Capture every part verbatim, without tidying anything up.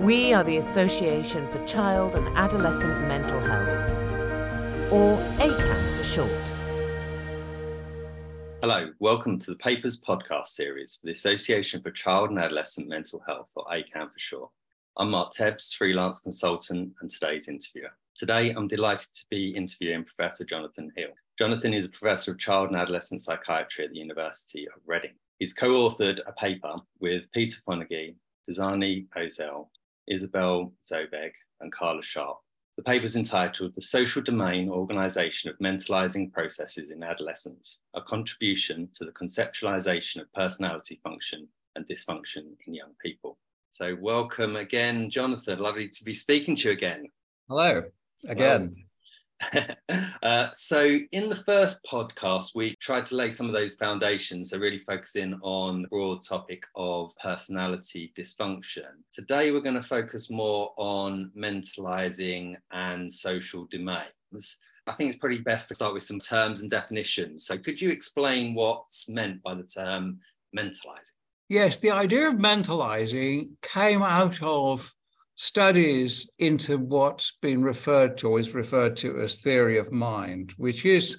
We are the Association for Child and Adolescent Mental Health, or A C A M for short. Hello, welcome to the Papers podcast series for the Association for Child and Adolescent Mental Health, or A C A M for short. I'm Mark Tebbs, freelance consultant and today's interviewer. Today, I'm delighted to be interviewing Professor Jonathan Hill. Jonathan is a professor of child and adolescent psychiatry at the University of Reading. He's co-authored a paper with Peter Fonagy, Dizani Ozel, Isabel Zobeg, and Carla Sharp. The paper is entitled The Social Domain Organisation of Mentalising Processes in Adolescence, a contribution to the conceptualisation of personality function and dysfunction in young people. So welcome again, Jonathan. Lovely to be speaking to you again. Hello, again. Well, uh, so in the first podcast, we tried to lay some of those foundations, so really focusing on the broad topic of personality dysfunction. Today, we're going to focus more on mentalising and social domains. I think it's probably best to start with some terms and definitions. So could you explain what's meant by the term mentalising? Yes, the idea of mentalising came out of studies into what's been referred to, or is referred to as theory of mind, which is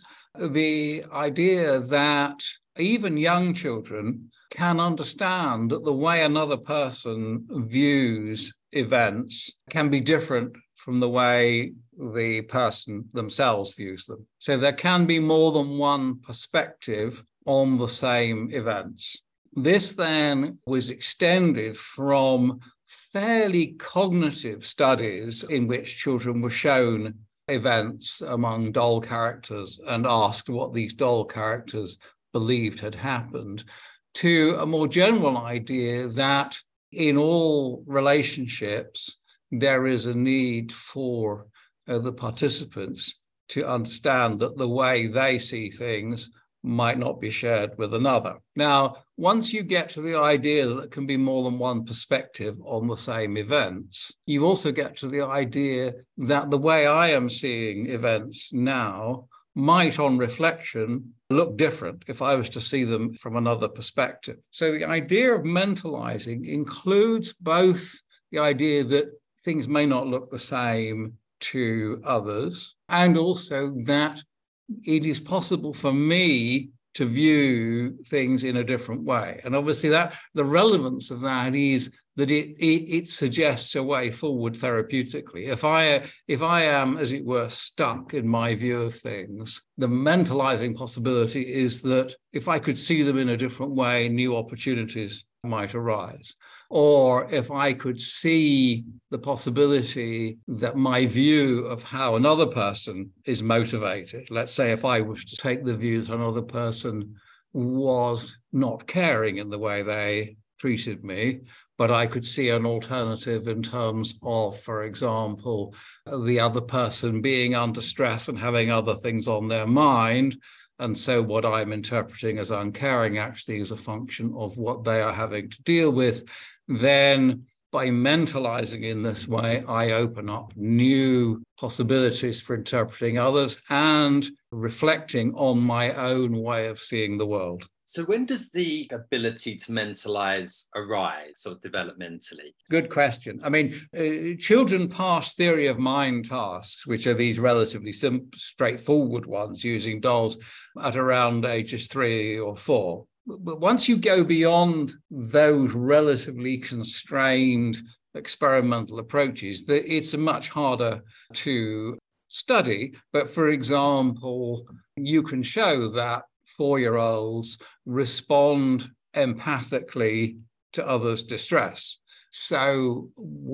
the idea that even young children can understand that the way another person views events can be different from the way the person themselves views them. So there can be more than one perspective on the same events. This then was extended from fairly cognitive studies in which children were shown events among doll characters and asked what these doll characters believed had happened, to a more general idea that in all relationships, there is a need for uh, the participants to understand that the way they see things might not be shared with another. Now, once you get to the idea that there can be more than one perspective on the same events, you also get to the idea that the way I am seeing events now might, on reflection, look different if I was to see them from another perspective. So the idea of mentalising includes both the idea that things may not look the same to others, and also that it is possible for me to view things in a different way. And obviously that the relevance of that is that it, it, it suggests a way forward therapeutically. If I, if I am, as it were, stuck in my view of things, the mentalising possibility is that if I could see them in a different way, new opportunities might arise. Or if I could see the possibility that my view of how another person is motivated, let's say if I was to take the view that another person was not caring in the way they treated me, but I could see an alternative in terms of, for example, the other person being under stress and having other things on their mind. And so what I'm interpreting as uncaring actually is a function of what they are having to deal with. Then by mentalising in this way, I open up new possibilities for interpreting others and reflecting on my own way of seeing the world. So when does the ability to mentalise arise, sort of developmentally? Good question. I mean, uh, children pass theory of mind tasks, which are these relatively simple, straightforward ones using dolls, at around ages three or four. But once you go beyond those relatively constrained experimental approaches, it's much harder to study. But for example, you can show that four-year-olds respond empathically to others' distress. So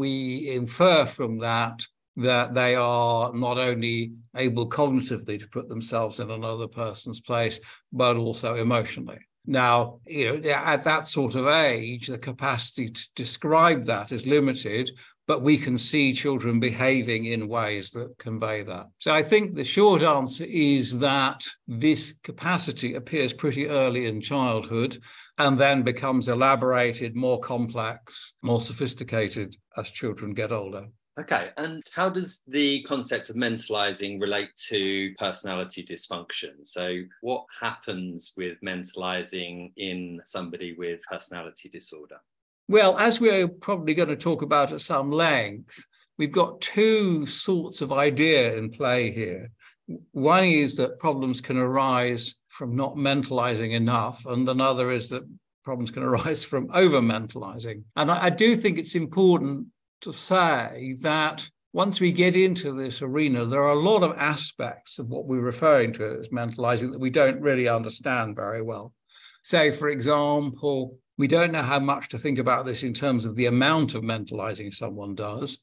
we infer from that that they are not only able cognitively to put themselves in another person's place, but also emotionally. Now, you know, at that sort of age, the capacity to describe that is limited, but we can see children behaving in ways that convey that. So I think the short answer is that this capacity appears pretty early in childhood and then becomes elaborated, more complex, more sophisticated as children get older. Okay, and how does the concept of mentalising relate to personality dysfunction? So what happens with mentalising in somebody with personality disorder? Well, as we're probably going to talk about at some length, we've got two sorts of idea in play here. One is that problems can arise from not mentalizing enough, and another is that problems can arise from over-mentalizing. And I, I do think it's important to say that once we get into this arena, there are a lot of aspects of what we're referring to as mentalizing that we don't really understand very well. Say, for example, we don't know how much to think about this in terms of the amount of mentalizing someone does,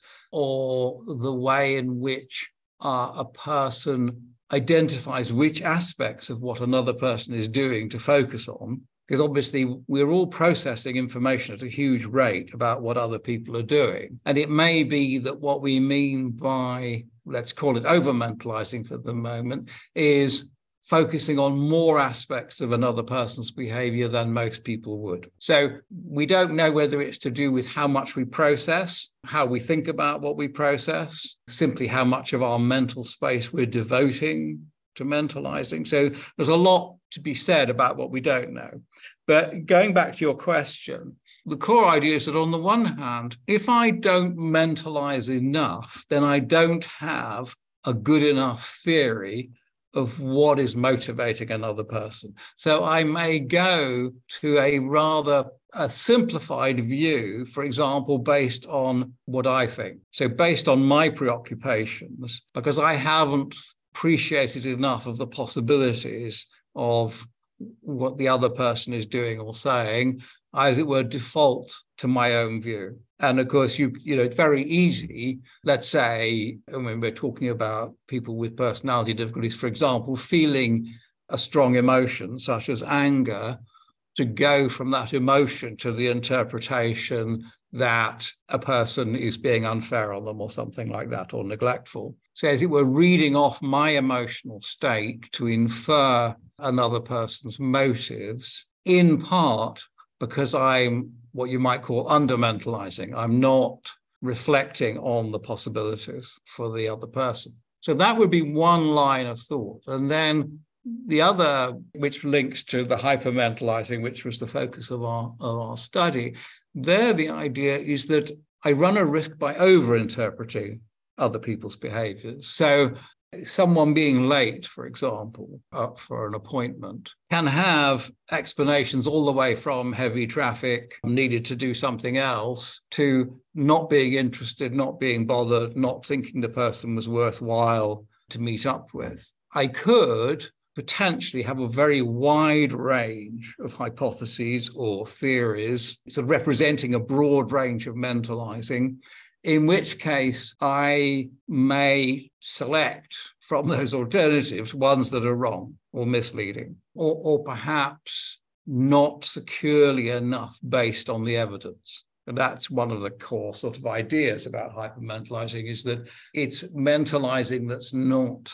or the way in which uh, a person identifies which aspects of what another person is doing to focus on. Because obviously we're all processing information at a huge rate about what other people are doing. And it may be that what we mean by, let's call it over-mentalizing for the moment, is focusing on more aspects of another person's behavior than most people would. So we don't know whether it's to do with how much we process, how we think about what we process, simply how much of our mental space we're devoting to mentalizing. So there's a lot to be said about what we don't know. But going back to your question, the core idea is that on the one hand, if I don't mentalize enough, then I don't have a good enough theory of what is motivating another person. So I may go to a rather a simplified view, for example, based on what I think. So based on my preoccupations, because I haven't appreciated enough of the possibilities of what the other person is doing or saying, I, as it were, default to my own view. And of course, you you know, it's very easy, let's say, when we're talking about people with personality difficulties, for example, feeling a strong emotion such as anger, to go from that emotion to the interpretation that a person is being unfair on them or something like that, or neglectful. So as it were, reading off my emotional state to infer another person's motives, in part because I'm what you might call under-mentalizing. I'm not reflecting on the possibilities for the other person. So that would be one line of thought. And then the other, which links to the hypermentalizing, which was the focus of our, of our study, there the idea is that I run a risk by over-interpreting other people's behaviors. So someone being late, for example, up for an appointment, can have explanations all the way from heavy traffic, needed to do something else, to not being interested, not being bothered, not thinking the person was worthwhile to meet up with. I could potentially have a very wide range of hypotheses or theories, sort of representing a broad range of mentalizing, in which case I may select from those alternatives ones that are wrong or misleading, or, or perhaps not securely enough based on the evidence. And that's one of the core sort of ideas about hypermentalizing, is that it's mentalizing that's not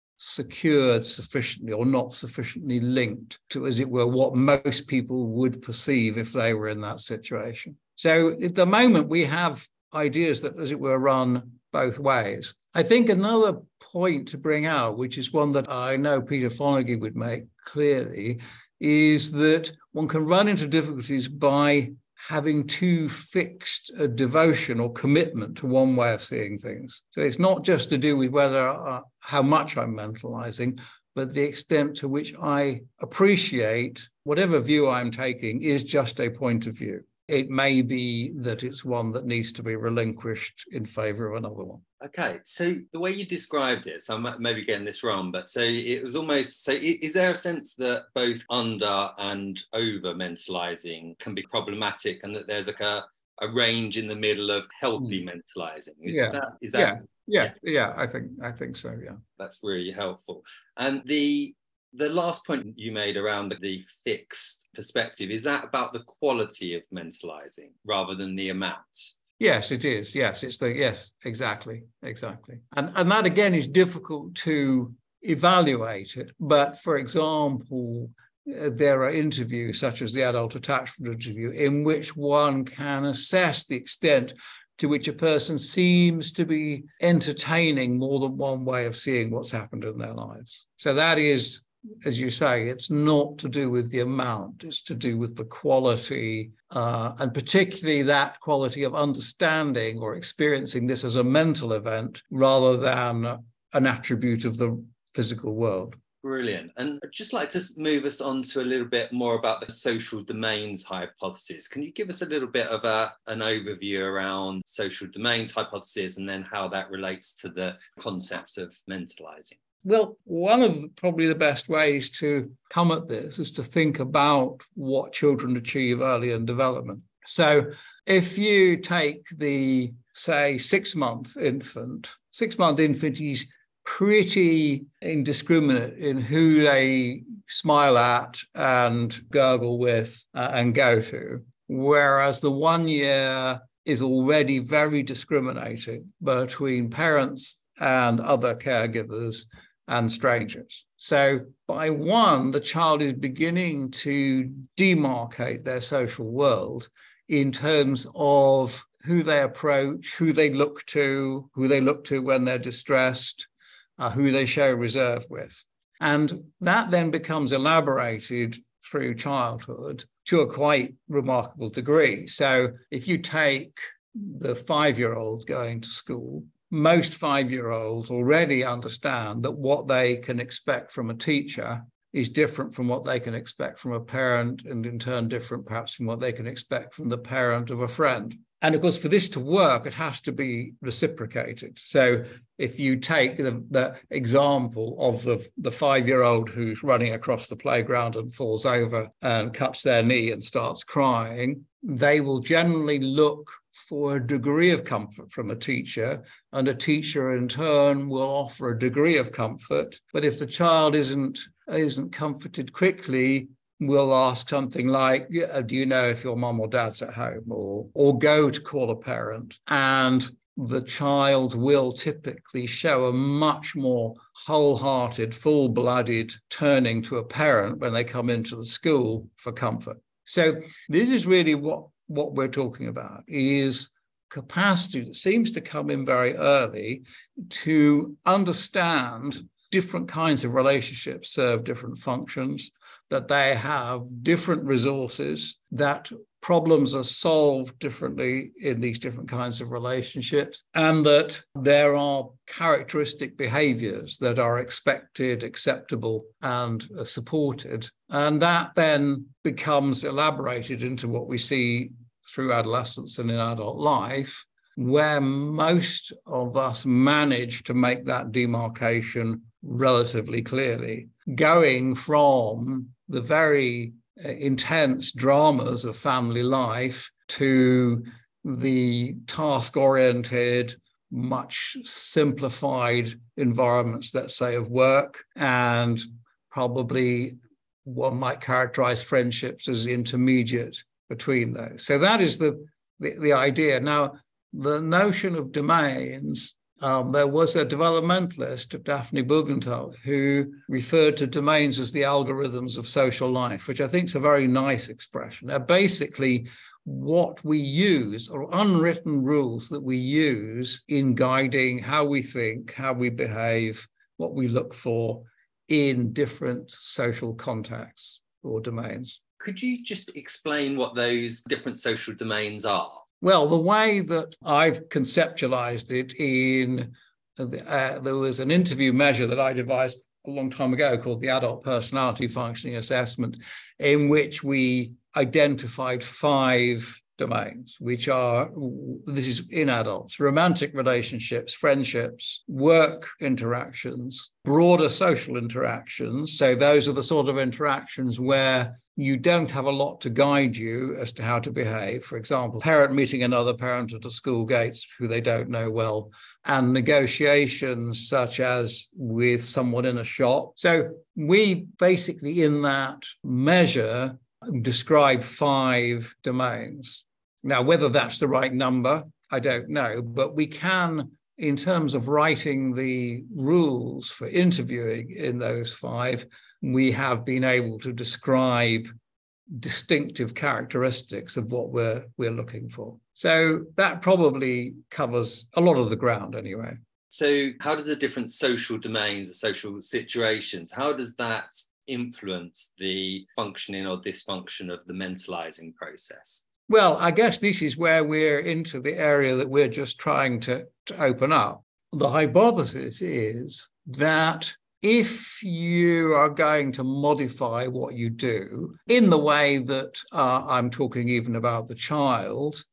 secured sufficiently or not sufficiently linked to, as it were, what most people would perceive if they were in that situation. So at the moment, we have ideas that, as it were, run both ways. I think another point to bring out, which is one that I know Peter Fonagy would make clearly, is that one can run into difficulties by having too fixed a devotion or commitment to one way of seeing things. So it's not just to do with whether uh, how much I'm mentalizing, but the extent to which I appreciate whatever view I'm taking is just a point of view. It may be that it's one that needs to be relinquished in favor of another one. Okay, so the way you described it, so I'm maybe getting this wrong, but so it was almost, so is there a sense that both under and over mentalizing can be problematic, and that there's like a, a range in the middle of healthy mm. mentalizing? Is yeah. that, is that yeah. yeah, yeah, yeah, I think I think so, yeah. That's really helpful. And the The last point you made around the fixed perspective, is that about the quality of mentalizing rather than the amount? Yes, it is. Yes, it's the, yes, exactly, exactly. And, and that, again, is difficult to evaluate it. But, for example, uh, there are interviews, such as the adult attachment interview, in which one can assess the extent to which a person seems to be entertaining more than one way of seeing what's happened in their lives. So that is as you say, it's not to do with the amount, it's to do with the quality, uh, and particularly that quality of understanding or experiencing this as a mental event rather than an attribute of the physical world. Brilliant. And I'd just like to move us on to a little bit more about the social domains hypothesis. Can you give us a little bit of a, an overview around social domains hypothesis and then how that relates to the concepts of mentalizing? Well, one of the, probably the best ways to come at this is to think about what children achieve early in development. So if you take the, say, six-month infant, six-month infant is pretty indiscriminate in who they smile at and gurgle with uh, and go to, whereas the one year is already very discriminating between parents and other caregivers and strangers. So by one, the child is beginning to demarcate their social world in terms of who they approach, who they look to, who they look to when they're distressed, uh, who they show reserve with. And that then becomes elaborated through childhood to a quite remarkable degree. So if you take the five-year-old going to school, most five-year-olds already understand that what they can expect from a teacher is different from what they can expect from a parent, and in turn different perhaps from what they can expect from the parent of a friend. And of course, for this to work, it has to be reciprocated. So if you take the, the example of the, the five-year-old who's running across the playground and falls over and cuts their knee and starts crying, they will generally look for a degree of comfort from a teacher, and a teacher in turn will offer a degree of comfort. But if the child isn't, isn't comforted quickly, we'll ask something like, do you know if your mum or dad's at home? Or, or go to call a parent. And the child will typically show a much more wholehearted, full-blooded turning to a parent when they come into the school for comfort. So this is really what, what we're talking about, is capacity that seems to come in very early to understand different kinds of relationships serve different functions, that they have different resources, that problems are solved differently in these different kinds of relationships, and that there are characteristic behaviors that are expected, acceptable, and supported. And that then becomes elaborated into what we see through adolescence and in adult life, where most of us manage to make that demarcation relatively clearly, going from the very intense dramas of family life to the task-oriented, much simplified environments, let's say, of work, and probably one might characterize friendships as intermediate between those. So that is the, the, the idea. Now, the notion of domains, Um, there was a developmentalist, Daphne Bugental, who referred to domains as the algorithms of social life, which I think is a very nice expression. They're basically what we use, or unwritten rules that we use in guiding how we think, how we behave, what we look for in different social contexts or domains. Could you just explain what those different social domains are? Well, the way that I've conceptualized it in, uh, there was an interview measure that I devised a long time ago called the Adult Personality Functioning Assessment, in which we identified five domains, which are, this is in adults, romantic relationships, friendships, work interactions, broader social interactions. So those are the sort of interactions where you don't have a lot to guide you as to how to behave. For example, parent meeting another parent at a school gates who they don't know well, and negotiations such as with someone in a shop. So we basically, in that measure, describe five domains. Now, whether that's the right number, I don't know, but we can, in terms of writing the rules for interviewing in those five, we have been able to describe distinctive characteristics of what we're, we're looking for. So that probably covers a lot of the ground anyway. So how does the different social domains, the social situations, how does that influence the functioning or dysfunction of the mentalizing process? Well, I guess this is where we're into the area that we're just trying to, to open up. The hypothesis is that if you are going to modify what you do in the way that uh, I'm talking even about the child,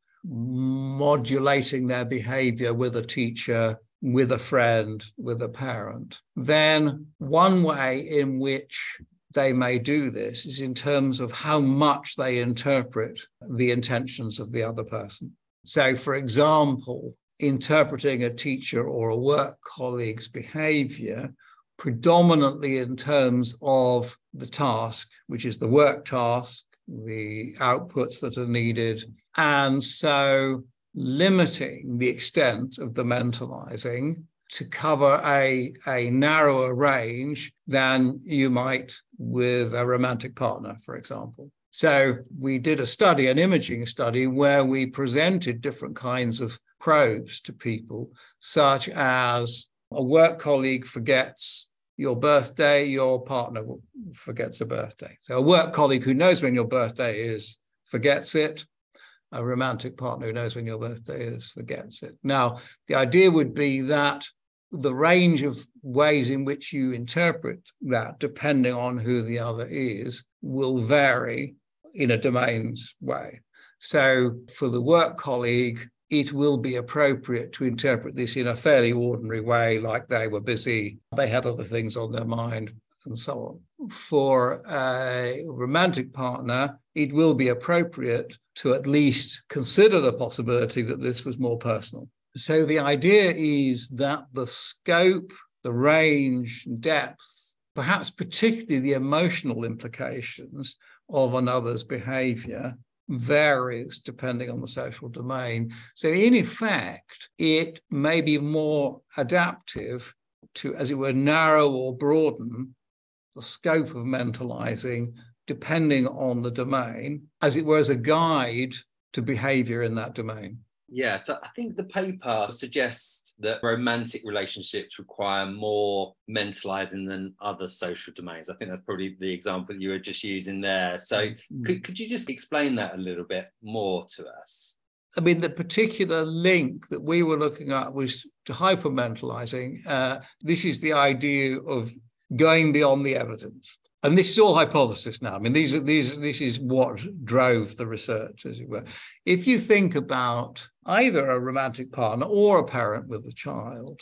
modulating their behavior with a teacher, with a friend, with a parent, then one way in which they may do this is in terms of how much they interpret the intentions of the other person. So, for example, interpreting a teacher or a work colleague's behavior predominantly in terms of the task, which is the work task, the outputs that are needed, and so limiting the extent of the mentalizing to cover a, a narrower range than you might with a romantic partner, for example. So we did a study, an imaging study, where we presented different kinds of probes to people, such as a work colleague forgets your birthday, your partner forgets a birthday. So a work colleague who knows when your birthday is forgets it. A romantic partner who knows when your birthday is forgets it. Now, the idea would be that the range of ways in which you interpret that, depending on who the other is, will vary in a domains way. So for the work colleague, it will be appropriate to interpret this in a fairly ordinary way, like they were busy, they had other things on their mind, and so on. For a romantic partner, it will be appropriate to at least consider the possibility that this was more personal. So the idea is that the scope, the range, depth, perhaps particularly the emotional implications of another's behavior varies depending on the social domain. So in effect, it may be more adaptive to, as it were, narrow or broaden the scope of mentalizing depending on the domain, as it were, as a guide to behavior in that domain. Yeah, so I think the paper suggests that romantic relationships require more mentalizing than other social domains. I think that's probably the example you were just using there. So mm-hmm. could, could you just explain that a little bit more to us? I mean, the particular link that we were looking at was to hypermentalizing. Uh, this is the idea of going beyond the evidence. And this is all hypothesis now. I mean, these are these. This is what drove the research, as it were. If you think about either a romantic partner or a parent with a child,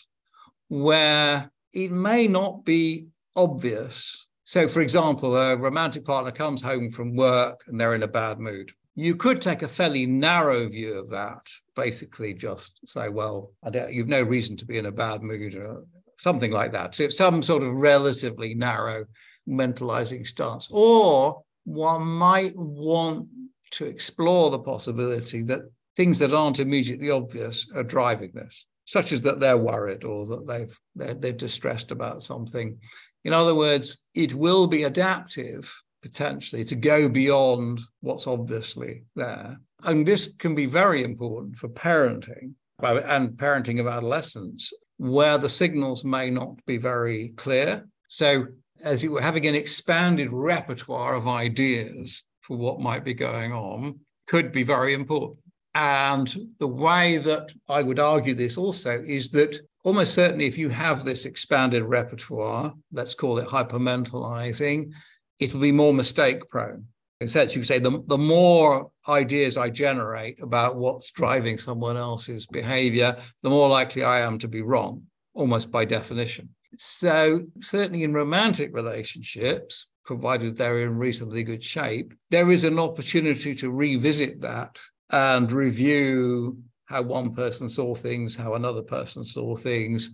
where it may not be obvious. So, for example, a romantic partner comes home from work and they're in a bad mood. You could take a fairly narrow view of that, basically just say, well, I don't, you've no reason to be in a bad mood or something like that. So it's some sort of relatively narrow mentalizing stance. Or one might want to explore the possibility that things that aren't immediately obvious are driving this, such as that they're worried or that they've, they're, they're distressed about something. In other words, it will be adaptive, potentially, to go beyond what's obviously there. And this can be very important for parenting and parenting of adolescents, where the signals may not be very clear. So as you were having an expanded repertoire of ideas for what might be going on could be very important. And the way that I would argue this also is that almost certainly if you have this expanded repertoire, let's call it hypermentalizing, it will be more mistake prone. In a sense, you could say the, the more ideas I generate about what's driving someone else's behavior, the more likely I am to be wrong, almost by definition. So certainly in romantic relationships, provided they're in reasonably good shape, there is an opportunity to revisit that and review how one person saw things, how another person saw things,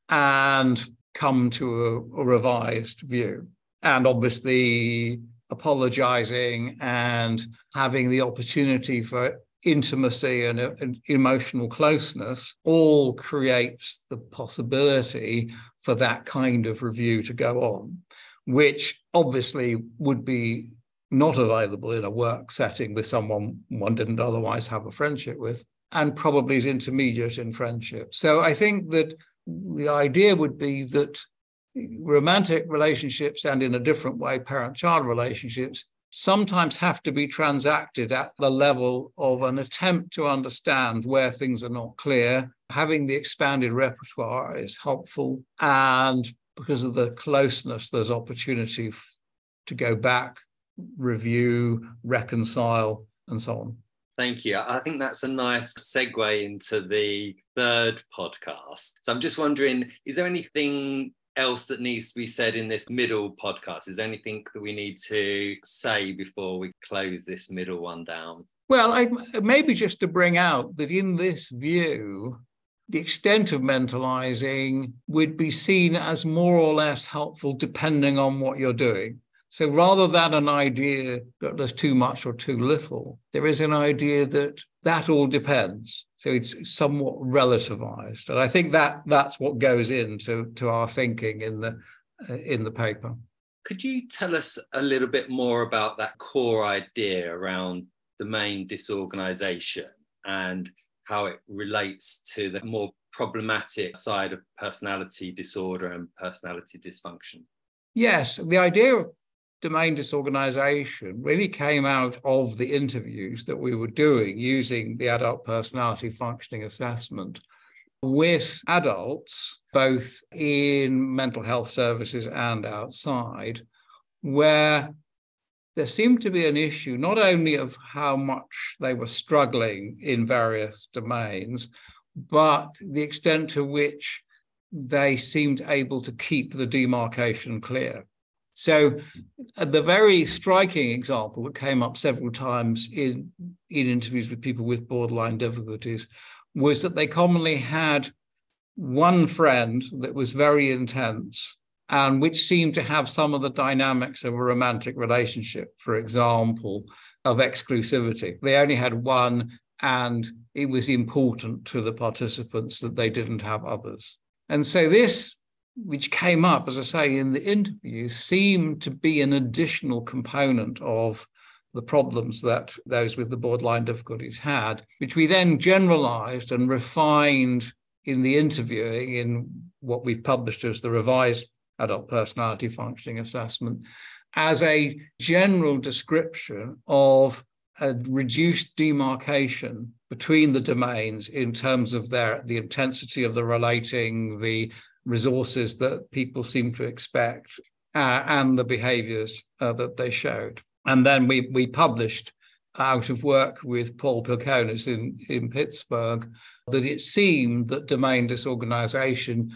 and come to a, a revised view. And obviously apologizing and having the opportunity for intimacy and, and emotional closeness all creates the possibility for that kind of review to go on, which obviously would be not available in a work setting with someone one didn't otherwise have a friendship with, and probably is intermediate in friendship. So I think that the idea would be that romantic relationships and, in a different way, parent-child relationships sometimes have to be transacted at the level of an attempt to understand where things are not clear. Having the expanded repertoire is helpful, and because of the closeness, there's opportunity f- to go back, review, reconcile, and so on. Thank you. I think that's a nice segue into the third podcast. So I'm just wondering, is there anything else that needs to be said in this middle podcast? Is there anything that we need to say before we close this middle one down? Well, I, maybe just to bring out that in this view, the extent of mentalizing would be seen as more or less helpful depending on what you're doing. So rather than an idea that there's too much or too little, there is an idea that that all depends. So it's somewhat relativized. And I think that that's what goes into to our thinking in the uh, in the paper. Could you tell us a little bit more about that core idea around domain disorganization and how it relates to the more problematic side of personality disorder and personality dysfunction? Yes, the idea of domain disorganization really came out of the interviews that we were doing using the adult personality functioning assessment with adults, both in mental health services and outside, where there seemed to be an issue not only of how much they were struggling in various domains, but the extent to which they seemed able to keep the demarcation clear. So the very striking example that came up several times in, in interviews with people with borderline difficulties was that they commonly had one friend that was very intense and which seemed to have some of the dynamics of a romantic relationship, for example, of exclusivity. They only had one, and it was important to the participants that they didn't have others. And so this, which came up, as I say, in the interview, seemed to be an additional component of the problems that those with the borderline difficulties had, which we then generalized and refined in the interviewing in what we've published as the revised adult personality functioning assessment as a general description of a reduced demarcation between the domains in terms of their the intensity of the relating, the resources that people seem to expect, uh, and the behaviors uh, that they showed. And then we we published out of work with Paul Pilkonis in, in Pittsburgh that it seemed that domain disorganization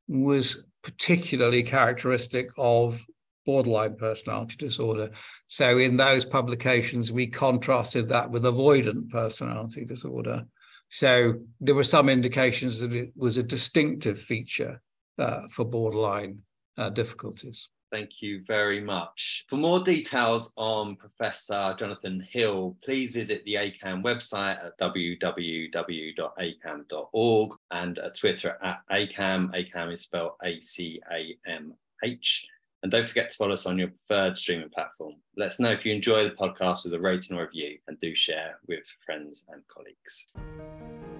was particularly characteristic of borderline personality disorder. So in those publications, we contrasted that with avoidant personality disorder. So there were some indications that it was a distinctive feature uh, for borderline uh, difficulties. Thank you very much. For more details on Professor Jonathan Hill, please visit the A C A M website at w w w dot a c a m dot org and at Twitter at A C A M. A C A M is spelled A C A M H. And don't forget to follow us on your preferred streaming platform. Let us know if you enjoy the podcast with a rating or review, and do share with friends and colleagues.